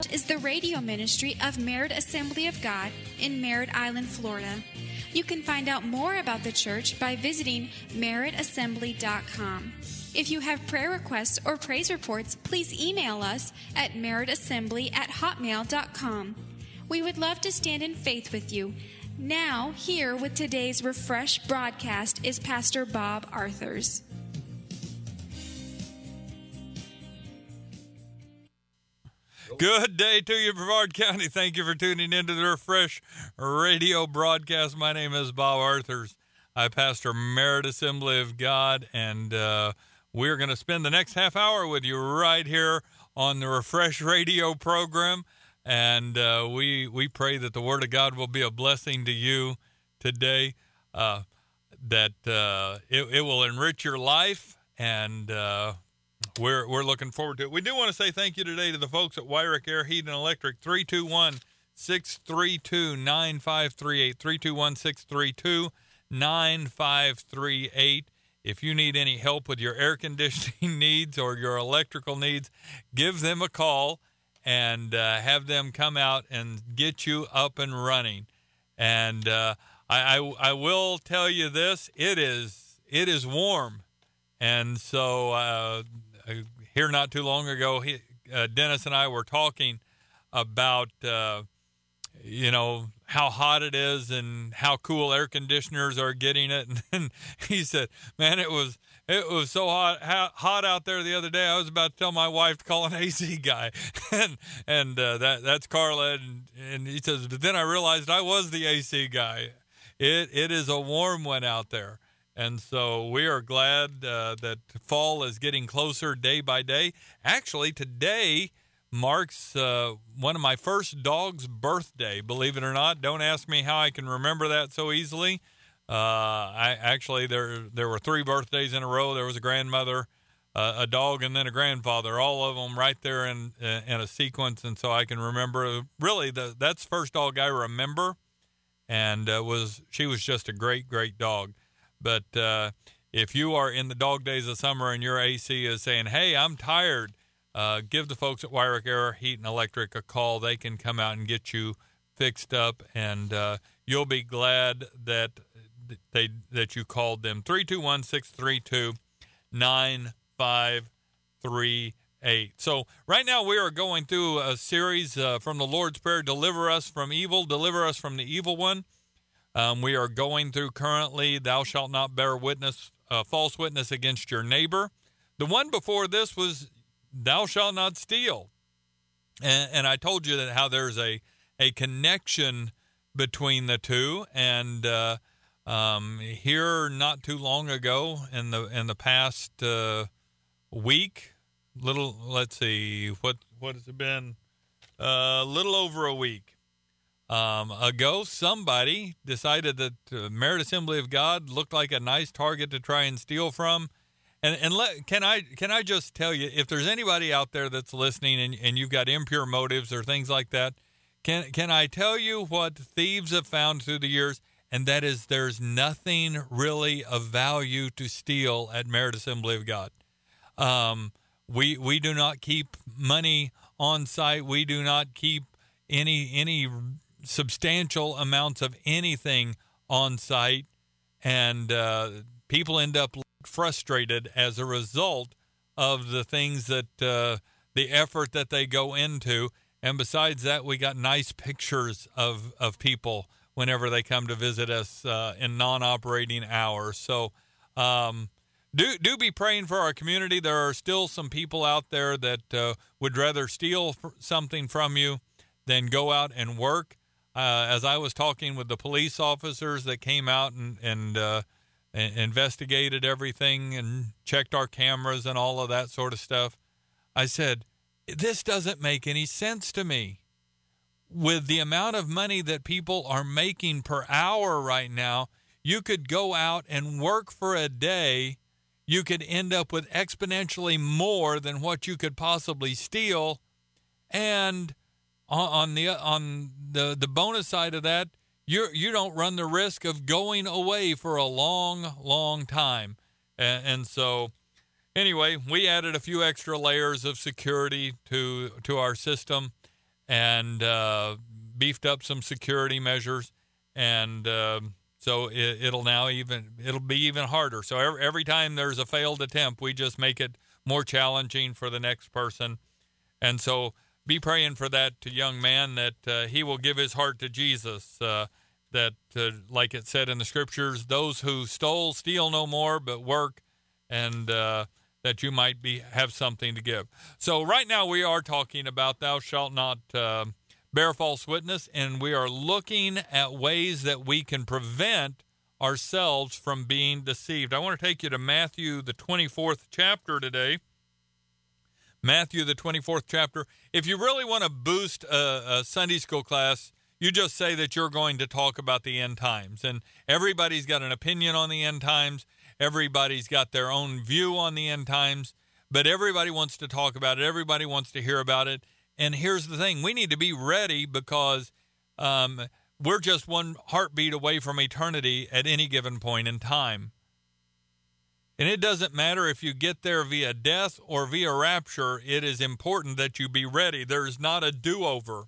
is the radio ministry of Merritt Assembly of God in Merritt Island, Florida. You can find out more about the church by visiting merrittassembly.com. If you have prayer requests or praise reports, please email us at merrittassembly@hotmail.com. We would love to stand in faith with you. Now, here with today's Refresh broadcast is Pastor Bob Arthurs. Good day to you, Brevard County. Thank you for tuning into the Refresh radio broadcast. My name is Bob Arthurs. I pastor Merritt Assembly of God, and we're going to spend the next half hour with you right here on the Refresh radio program. And we pray that the Word of God will be a blessing to you today, that it will enrich your life, and we're looking forward to it. We do want to say thank you today to the folks at Wyrick Air Heat and Electric, 321-632-9538, 321-632-9538. If you need any help with your air conditioning needs or your electrical needs, give them a call and have them come out and get you up and running. And I will tell you this, it is warm. And so here not too long ago, Dennis and I were talking about, how hot it is and how cool air conditioners are getting it. And he said, man, it was so hot out there the other day. I was about to tell my wife to call an AC guy. and that's Carla. And he says, but then I realized I was the AC guy. It is a warm one out there. And so we are glad that fall is getting closer day by day. Actually, today marks one of my first dog's birthday, believe it or not. Don't ask me how I can remember that so easily. There were 3 birthdays in a row. There was a grandmother, a dog, and then a grandfather, all of them right there in a sequence. And so I can remember, really, that's the first dog I remember, and she was just a great, great dog. But if you are in the dog days of summer and your AC is saying, hey, I'm tired, give the folks at Wyrick Air Heat and Electric a call. They can come out and get you fixed up, and you'll be glad that you called them. 321-632-9538. So right now we are going through a series from the Lord's Prayer, Deliver Us from Evil, Deliver Us from the Evil One. We are going through currently, Thou shalt not bear false witness against your neighbor. The one before this was, Thou shalt not steal. And I told you that how there's a connection between the two. And here not too long ago in the past week, let's see, what has it been? Little over a week ago, somebody decided that Merritt Assembly of God looked like a nice target to try and steal from. Can I just tell you, if there's anybody out there that's listening and you've got impure motives or things like that, can I tell you what thieves have found through the years? And that is, there's nothing really of value to steal at Merritt Assembly of God. We do not keep money on site. We do not keep any substantial amounts of anything on site, and people end up frustrated as a result of the things that the effort that they go into. And besides that, we got nice pictures of people whenever they come to visit us in non-operating hours. So do be praying for our community. There are still some people out there that would rather steal something from you than go out and work. As I was talking with the police officers that came out and investigated everything and checked our cameras and all of that sort of stuff, I said, this doesn't make any sense to me. With the amount of money that people are making per hour right now, you could go out and work for a day. You could end up with exponentially more than what you could possibly steal. And on the bonus side of that, you don't run the risk of going away for a long time. And so anyway, we added a few extra layers of security to our system. and beefed up some security measures, and so it'll be even harder. So every time there's a failed attempt, we just make it more challenging for the next person. And so be praying for that young man, that he will give his heart to Jesus, that like it said in the scriptures, those who steal no more, but work, and that you might have something to give. So right now we are talking about thou shalt not bear false witness, and we are looking at ways that we can prevent ourselves from being deceived. I want to take you to Matthew, the 24th chapter today. Matthew, the 24th chapter. If you really want to boost a Sunday school class, you just say that you're going to talk about the end times. And everybody's got an opinion on the end times. Everybody's got their own view on the end times. But everybody wants to talk about it. Everybody wants to hear about it. And here's the thing. We need to be ready, because we're just one heartbeat away from eternity at any given point in time. And it doesn't matter if you get there via death or via rapture. It is important that you be ready. There's not a do-over.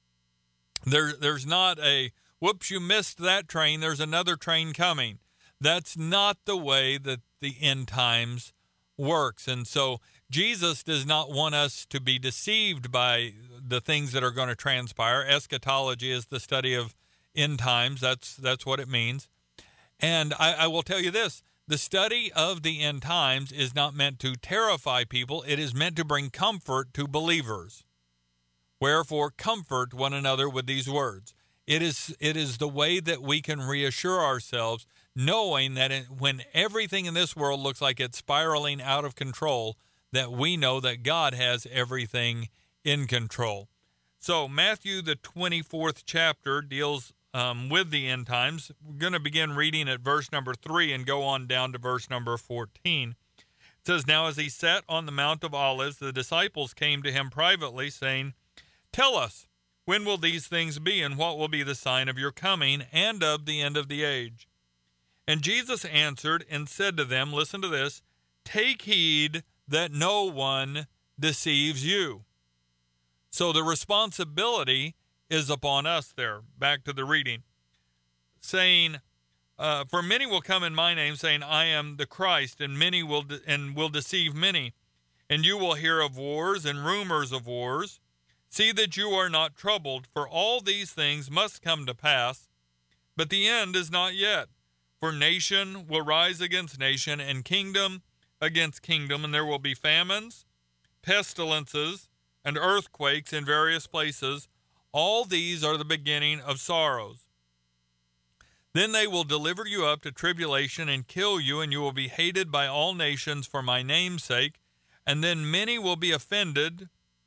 There's not a, whoops, you missed that train, there's another train coming. That's not the way that the end times works. And so Jesus does not want us to be deceived by the things that are going to transpire. Eschatology is the study of end times. That's what it means. And I will tell you this. The study of the end times is not meant to terrify people. It is meant to bring comfort to believers. Wherefore, comfort one another with these words. It is the way that we can reassure ourselves, knowing that when everything in this world looks like it's spiraling out of control, that we know that God has everything in control. So Matthew, the 24th chapter, deals with the end times. We're going to begin reading at verse number 3 and go on down to verse number 14. It says, Now as he sat on the Mount of Olives, the disciples came to him privately, saying, Tell us, when will these things be, and what will be the sign of your coming and of the end of the age? And Jesus answered and said to them, listen to this, Take heed that no one deceives you. So the responsibility is upon us there. Back to the reading. Saying, For many will come in my name, saying, I am the Christ, and many will deceive many. And you will hear of wars and rumors of wars. See that you are not troubled, for all these things must come to pass, but the end is not yet. For nation will rise against nation, and kingdom against kingdom, and there will be famines, pestilences, and earthquakes in various places. All these are the beginning of sorrows. Then they will deliver you up to tribulation and kill you, and you will be hated by all nations for my name's sake. And then many will be offended,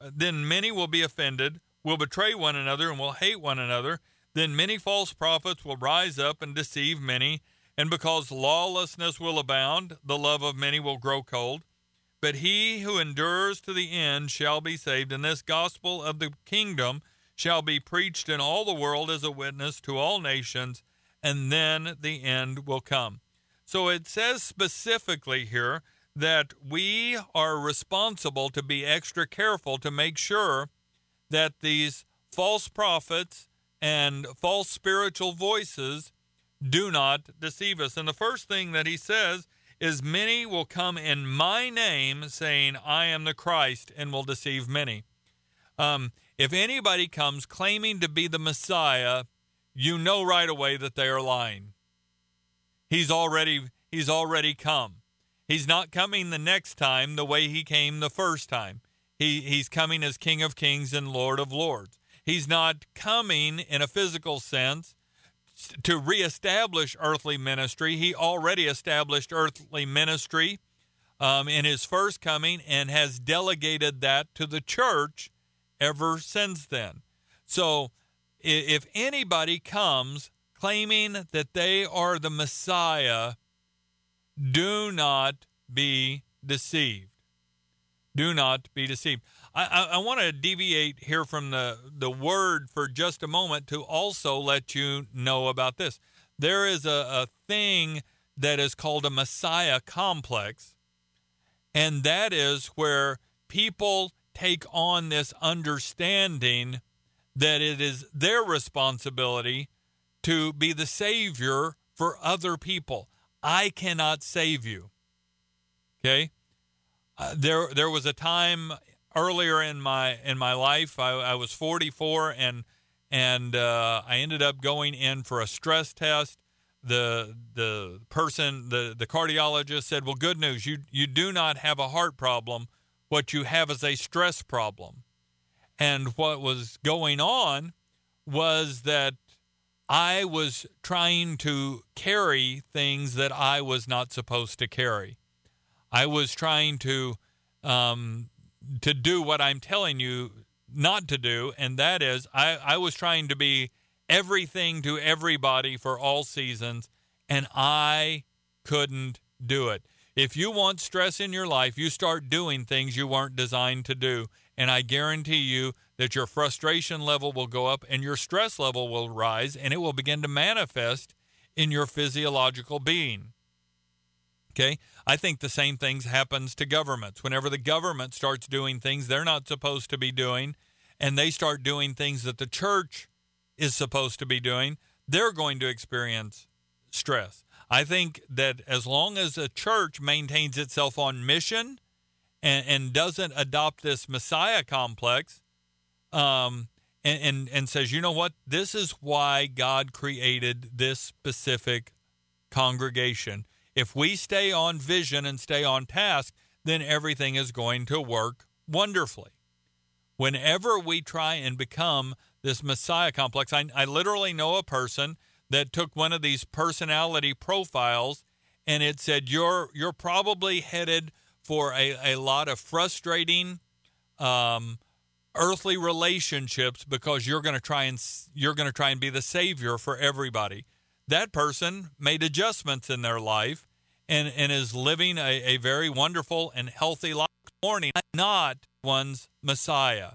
will betray one another, and will hate one another. Then many false prophets will rise up and deceive many. And because lawlessness will abound, the love of many will grow cold. But he who endures to the end shall be saved. And this gospel of the kingdom shall be preached in all the world as a witness to all nations, and then the end will come. So it says specifically here that we are responsible to be extra careful to make sure that these false prophets and false spiritual voices do not deceive us. And the first thing that he says is, many will come in my name saying, I am the Christ, and will deceive many. If anybody comes claiming to be the Messiah, you know right away that they are lying. He's already come. He's not coming the next time the way he came the first time. He's coming as King of Kings and Lord of Lords. He's not coming in a physical sense to reestablish earthly ministry. He already established earthly ministry in his first coming and has delegated that to the church ever since then. So if anybody comes claiming that they are the Messiah, do not be deceived. Do not be deceived. I want to deviate here from the word for just a moment to also let you know about this. There is a thing that is called a Messiah complex, and that is where people take on this understanding that it is their responsibility to be the savior for other people. I cannot save you. Okay? There was a time earlier in my life. I was 44, and I ended up going in for a stress test. The cardiologist said, "Well, good news. You do not have a heart problem. What you have is a stress problem." And what was going on was that I was trying to carry things that I was not supposed to carry. I was trying to do what I'm telling you not to do, and that is I was trying to be everything to everybody for all seasons, and I couldn't do it. If you want stress in your life, you start doing things you weren't designed to do, and I guarantee you that your frustration level will go up and your stress level will rise, and it will begin to manifest in your physiological being. Okay? I think the same thing happens to governments. Whenever the government starts doing things they're not supposed to be doing, and they start doing things that the church is supposed to be doing, they're going to experience stress. I think that as long as a church maintains itself on mission and doesn't adopt this Messiah complex, and says, you know what, this is why God created this specific congregation. If we stay on vision and stay on task, then everything is going to work wonderfully. Whenever we try and become this Messiah complex, I literally know a person that took one of these personality profiles, and it said, you're probably headed for a lot of frustrating earthly relationships because you're going to try and be the savior for everybody. That person made adjustments in their life and is living a very wonderful and healthy life. Morning, I'm not one's Messiah.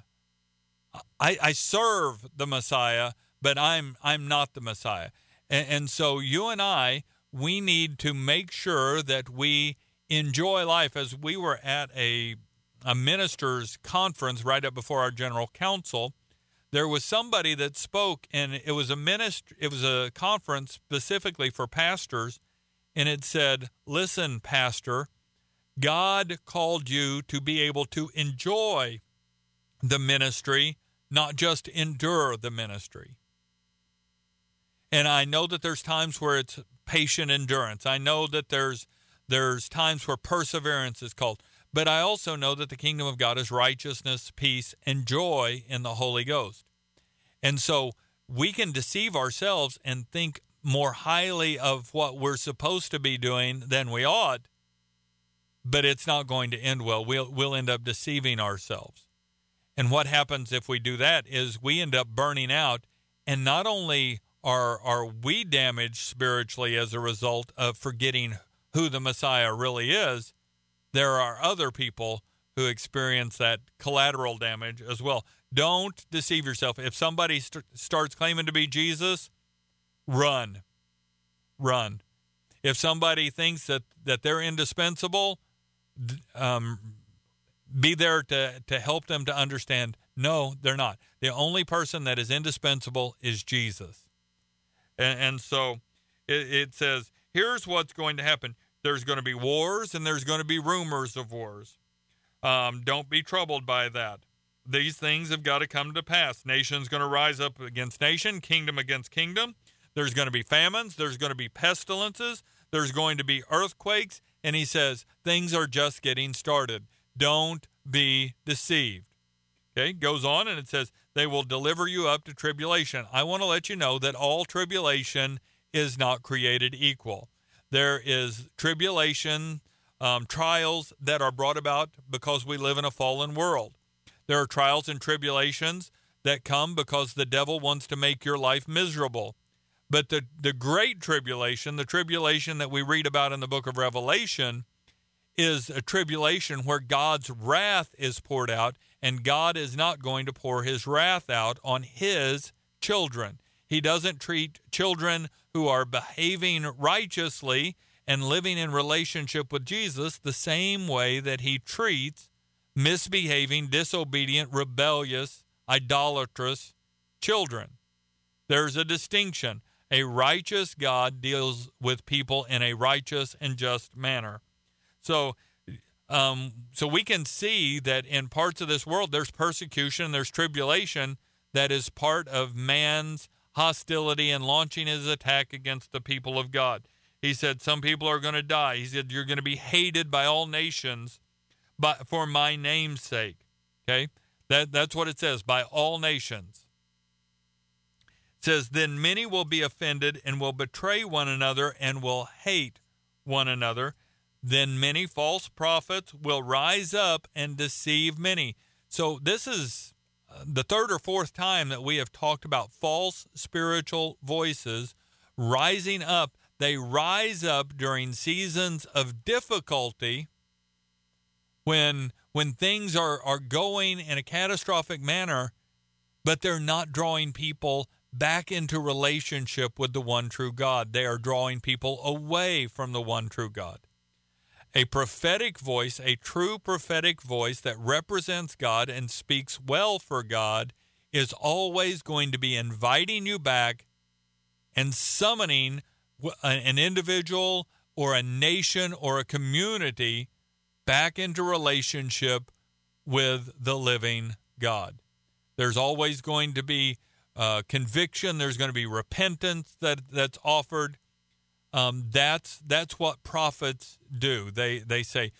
I serve the Messiah, but I'm not the Messiah. And so you and I, we need to make sure that we enjoy life. As we were at a ministers' conference right up before our general council, there was somebody that spoke, and it was a conference specifically for pastors, and it said, listen, pastor, God called you to be able to enjoy the ministry, not just endure the ministry. And I know that there's times where it's patient endurance. I know that there's times where perseverance is called. But I also know that the kingdom of God is righteousness, peace, and joy in the Holy Ghost. And so we can deceive ourselves and think more highly of what we're supposed to be doing than we ought, but it's not going to end well. We'll end up deceiving ourselves. And what happens if we do that is we end up burning out, and not only are we damaged spiritually as a result of forgetting who the Messiah really is, there are other people who experience that collateral damage as well. Don't deceive yourself. If somebody starts claiming to be Jesus, run. Run. If somebody thinks that they're indispensable, be there to help them to understand, no, they're not. The only person that is indispensable is Jesus. And so it says, here's what's going to happen. There's going to be wars, and there's going to be rumors of wars. Don't be troubled by that. These things have got to come to pass. Nation's going to rise up against nation, kingdom against kingdom. There's going to be famines. There's going to be pestilences. There's going to be earthquakes. And he says, things are just getting started. Don't be deceived. Okay, goes on, and it says, they will deliver you up to tribulation. I want to let you know that all tribulation is not created equal. There is tribulation, trials that are brought about because we live in a fallen world. There are trials and tribulations that come because the devil wants to make your life miserable. But the great tribulation, the tribulation that we read about in the book of Revelation, is a tribulation where God's wrath is poured out, and God is not going to pour his wrath out on his children. He doesn't treat children who are behaving righteously and living in relationship with Jesus the same way that he treats misbehaving, disobedient, rebellious, idolatrous children. There's a distinction. A righteous God deals with people in a righteous and just manner. So we can see that in parts of this world, there's persecution, there's tribulation that is part of man's hostility and launching his attack against the people of God. He said, some people are going to die. He said, you're going to be hated by all nations for my name's sake. Okay? That's what it says, by all nations. It says, then many will be offended and will betray one another and will hate one another. Then many false prophets will rise up and deceive many. So this is the third or fourth time that we have talked about false spiritual voices rising up. They rise up during seasons of difficulty when things are going in a catastrophic manner, but they're not drawing people back into relationship with the one true God. They are drawing people away from the one true God. A prophetic voice, a true prophetic voice that represents God and speaks well for God, is always going to be inviting you back and summoning an individual or a nation or a community back into relationship with the living God. There's always going to be conviction. There's going to be repentance that's offered. That's what prophets do. They say,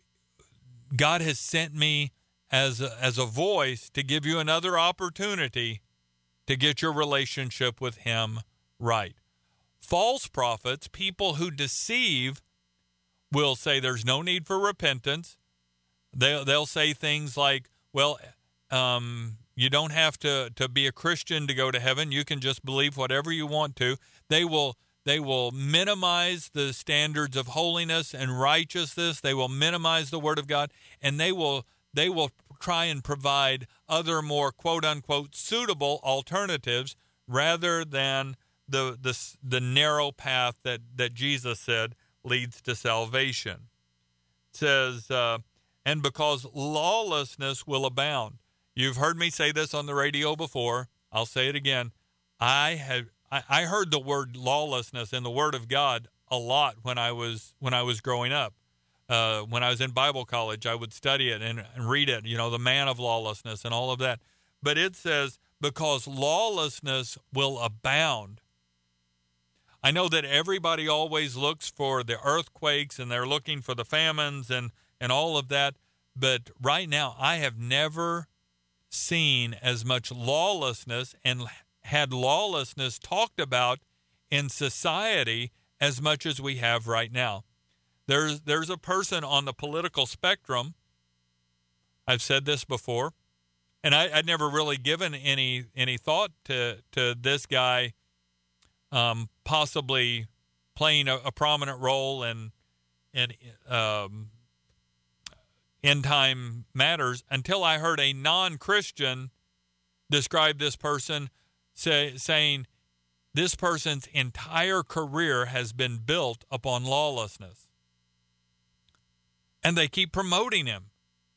God has sent me as a voice to give you another opportunity to get your relationship with him right. False prophets, people who deceive, will say there's no need for repentance. They'll say things like, well, you don't have to be a Christian to go to heaven. You can just believe whatever you want to. They will minimize the standards of holiness and righteousness. They will minimize the Word of God, and they will try and provide other more quote unquote suitable alternatives rather than the narrow path that Jesus said leads to salvation. It says, and because lawlessness will abound. You've heard me say this on the radio before. I'll say it again. I heard the word lawlessness in the Word of God a lot when I was growing up. When I was in Bible college, I would study it and read it, the man of lawlessness and all of that. But it says, because lawlessness will abound. I know that everybody always looks for the earthquakes and they're looking for the famines and all of that. But right now, I have never seen as much lawlessness and had lawlessness talked about in society as much as we have right now. There's a person on the political spectrum, I've said this before, and I'd never really given any thought to this guy possibly playing a prominent role in end-time matters until I heard a non-Christian describe this person saying this person's entire career has been built upon lawlessness. And they keep promoting him.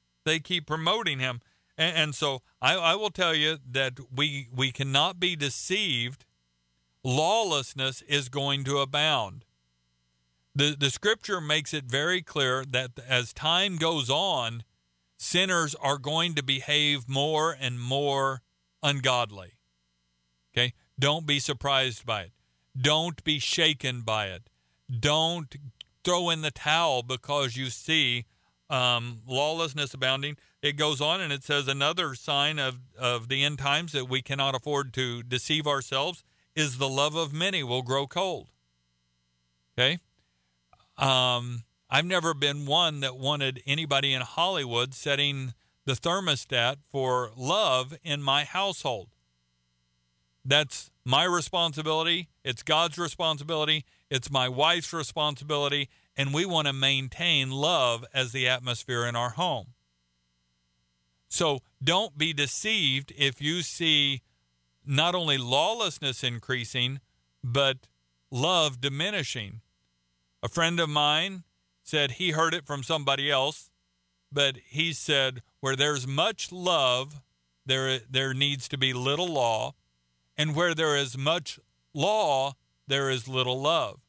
And so I will tell you that we cannot be deceived. Lawlessness is going to abound. The scripture makes it very clear that as time goes on, sinners are going to behave more and more ungodly. Okay? Don't be surprised by it. Don't be shaken by it. Don't throw in the towel because you see lawlessness abounding. It goes on and it says another sign of the end times that we cannot afford to deceive ourselves is the love of many will grow cold. Okay? I've never been one that wanted anybody in Hollywood setting the thermostat for love in my household. That's my responsibility. It's God's responsibility. It's my wife's responsibility. And we want to maintain love as the atmosphere in our home. So don't be deceived if you see not only lawlessness increasing, but love diminishing. A friend of mine said he heard it from somebody else, but he said where there's much love, there needs to be little law. And where there is much law, there is little love.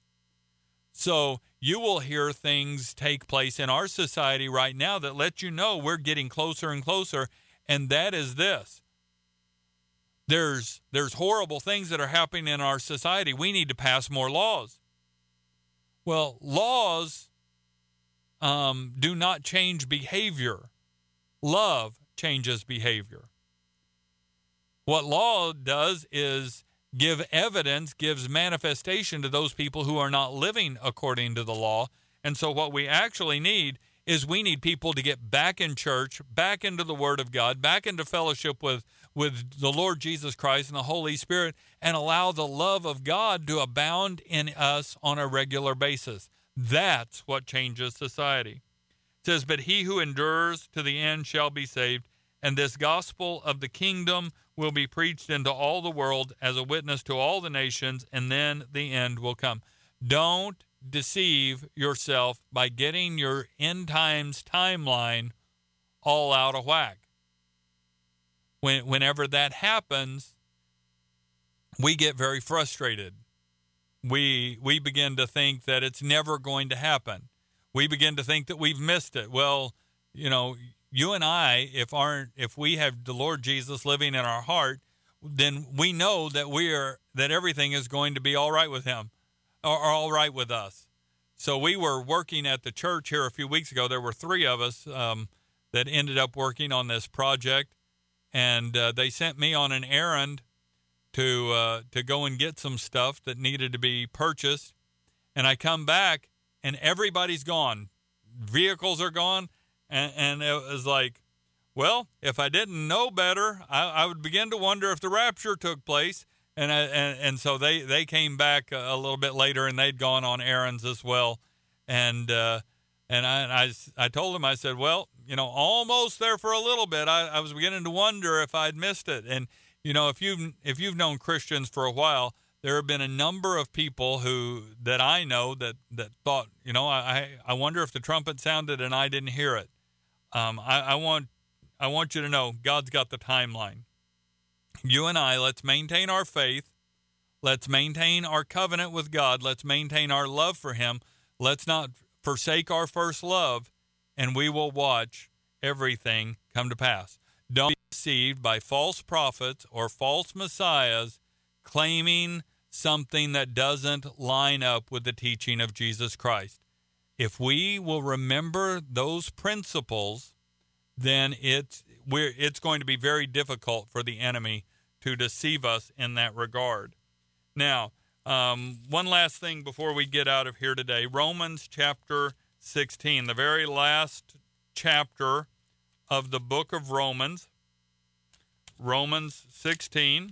So you will hear things take place in our society right now that let you know we're getting closer and closer, and that is this. There's horrible things that are happening in our society. We need to pass more laws. Well, laws do not change behavior. Love changes behavior. What law does is give evidence, gives manifestation to those people who are not living according to the law. And so what we actually need is we need people to get back in church, back into the Word of God, back into fellowship with the Lord Jesus Christ and the Holy Spirit, and allow the love of God to abound in us on a regular basis. That's what changes society. It says, but he who endures to the end shall be saved, and this gospel of the kingdom will be preached into all the world as a witness to all the nations, and then the end will come. Don't deceive yourself by getting your end times timeline all out of whack. Whenever that happens, we get very frustrated. We begin to think that it's never going to happen. We begin to think that we've missed it. Well, you and I, if we have the Lord Jesus living in our heart, then we know that everything is going to be all right with him, or all right with us. So we were working at the church here a few weeks ago. There were 3 of us that ended up working on this project, and they sent me on an errand to go and get some stuff that needed to be purchased. And I come back, and everybody's gone. Vehicles are gone. And it was like, well, if I didn't know better, I would begin to wonder if the rapture took place. And so they came back a little bit later, and they'd gone on errands as well. And I told them, I said, well, almost there for a little bit. I was beginning to wonder if I'd missed it. And if you've known Christians for a while, there have been a number of people that I know that thought, I wonder if the trumpet sounded and I didn't hear it. I want you to know God's got the timeline. You and I, let's maintain our faith. Let's maintain our covenant with God. Let's maintain our love for him. Let's not forsake our first love, and we will watch everything come to pass. Don't be deceived by false prophets or false messiahs claiming something that doesn't line up with the teaching of Jesus Christ. If we will remember those principles, then it's going to be very difficult for the enemy to deceive us in that regard. Now, one last thing before we get out of here today. Romans chapter 16, the very last chapter of the book of Romans. Romans 16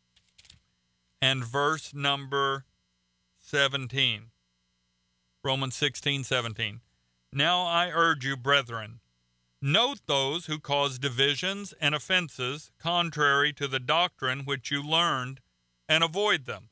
and verse number 17. Romans 16:17. Now I urge you, brethren, note those who cause divisions and offenses contrary to the doctrine which you learned, and avoid them.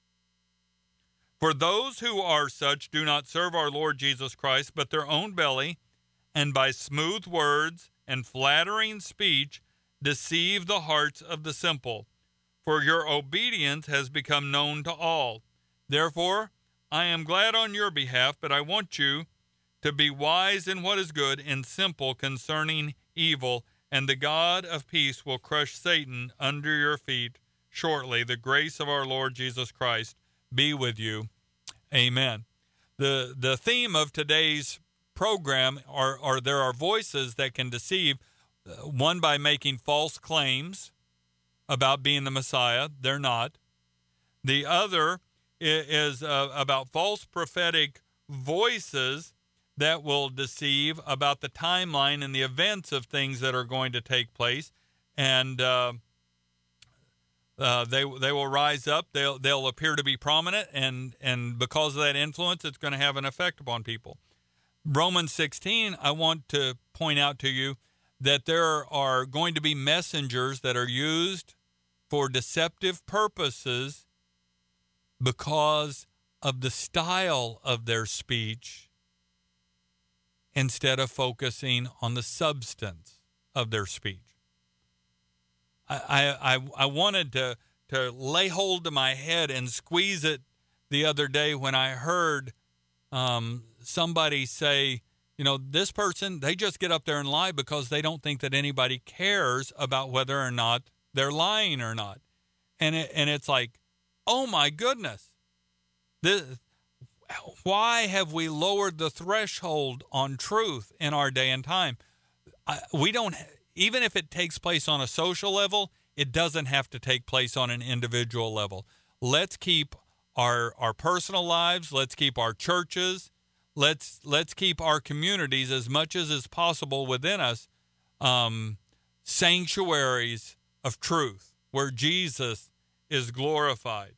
For those who are such do not serve our Lord Jesus Christ, but their own belly, and by smooth words and flattering speech deceive the hearts of the simple. For your obedience has become known to all. Therefore, I am glad on your behalf, but I want you to be wise in what is good and simple concerning evil, and the God of peace will crush Satan under your feet shortly. The grace of our Lord Jesus Christ be with you. Amen. The theme of today's program are there are voices that can deceive, one by making false claims about being the Messiah. They're not. The other is about false prophetic voices that will deceive about the timeline and the events of things that are going to take place, and they will rise up. They'll appear to be prominent, and because of that influence, it's going to have an effect upon people. Romans 16, I want to point out to you that there are going to be messengers that are used for deceptive purposes because of the style of their speech instead of focusing on the substance of their speech. I wanted to to lay hold of my head and squeeze it the other day when I heard somebody say, this person, they just get up there and lie because they don't think that anybody cares about whether or not they're lying or not. And it's like, oh my goodness, why have we lowered the threshold on truth in our day and time? We don't, even if it takes place on a social level, it doesn't have to take place on an individual level. Let's keep our personal lives. Let's keep our churches. Let's keep our communities as much as is possible within us sanctuaries of truth where Jesus is glorified.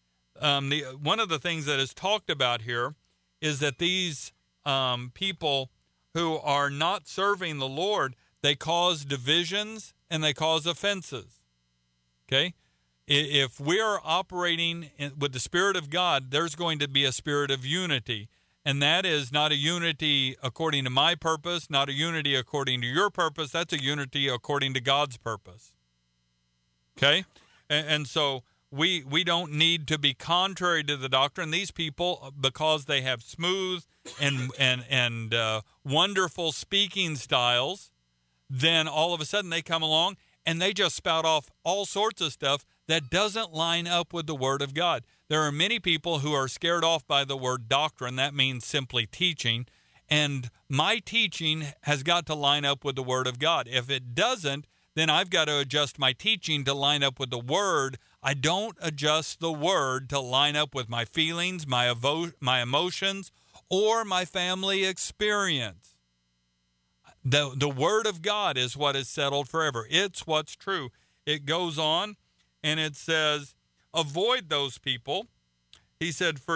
One of the things that is talked about here is that these people who are not serving the Lord, they cause divisions and they cause offenses. Okay? If we are operating with the Spirit of God, there's going to be a spirit of unity. And that is not a unity according to my purpose, not a unity according to your purpose. That's a unity according to God's purpose. Okay? And so we don't need to be contrary to the doctrine. These people, because they have smooth and wonderful speaking styles, then all of a sudden they come along and they just spout off all sorts of stuff that doesn't line up with the Word of God. There are many people who are scared off by the word doctrine. That means simply teaching. And my teaching has got to line up with the Word of God. If it doesn't, then I've got to adjust my teaching to line up with the Word. I don't adjust the Word to line up with my feelings, my emotions, or my family experience. The Word of God is what is settled forever. It's what's true. It goes on, and it says, avoid those people. He said, for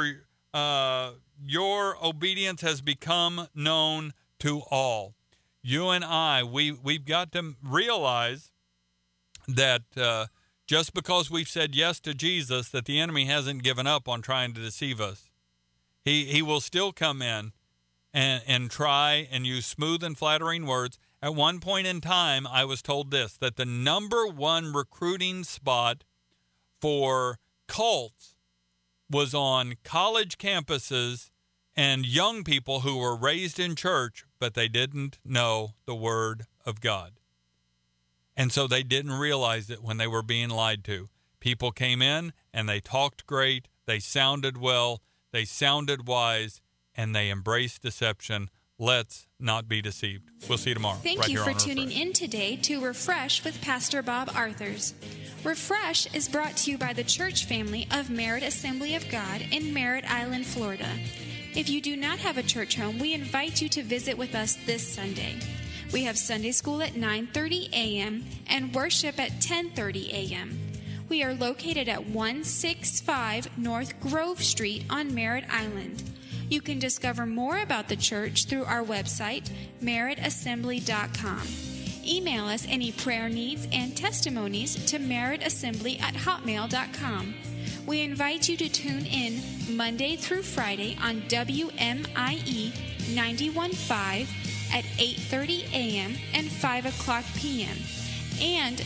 your obedience has become known to all. You and I, we've got to realize that just because we've said yes to Jesus, that the enemy hasn't given up on trying to deceive us. He will still come in and try and use smooth and flattering words. At one point in time, I was told this, that the number one recruiting spot for cults was on college campuses and young people who were raised in church, but they didn't know the Word of God. And so they didn't realize it when they were being lied to. People came in and they talked great, they sounded well, they sounded wise, and they embraced deception. Let's not be deceived. We'll see you tomorrow. Thank you for tuning in today to Refresh with Pastor Bob Arthurs. Refresh is brought to you by the church family of Merritt Assembly of God in Merritt Island, Florida. If you do not have a church home, we invite you to visit with us this Sunday. We have Sunday school at 9:30 a.m. and worship at 10:30 a.m. We are located at 165 North Grove Street on Merritt Island. You can discover more about the church through our website, merrittassembly.com. Email us any prayer needs and testimonies to merrittassembly@hotmail.com. We invite you to tune in Monday through Friday on WMIE 91.5 at 8:30 a.m. and 5 o'clock p.m. and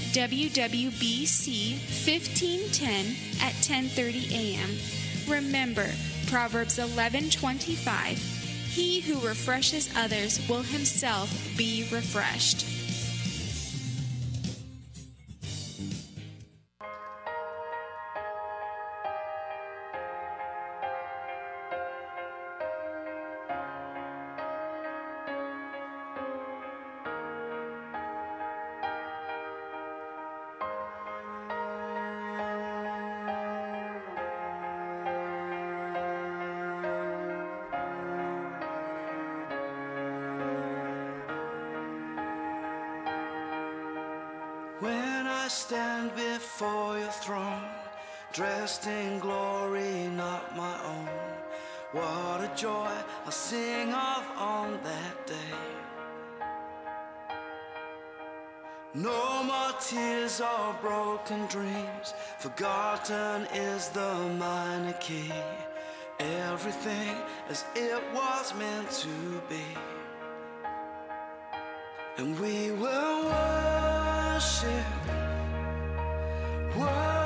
WWBC 1510 at 10:30 a.m. Remember, Proverbs 11:25, he who refreshes others will himself be refreshed. When I stand before your throne, dressed in glory not my own, what a joy I'll sing of on that day. No more tears or broken dreams, forgotten is the minor key. Everything as it was meant to be. And we will worship.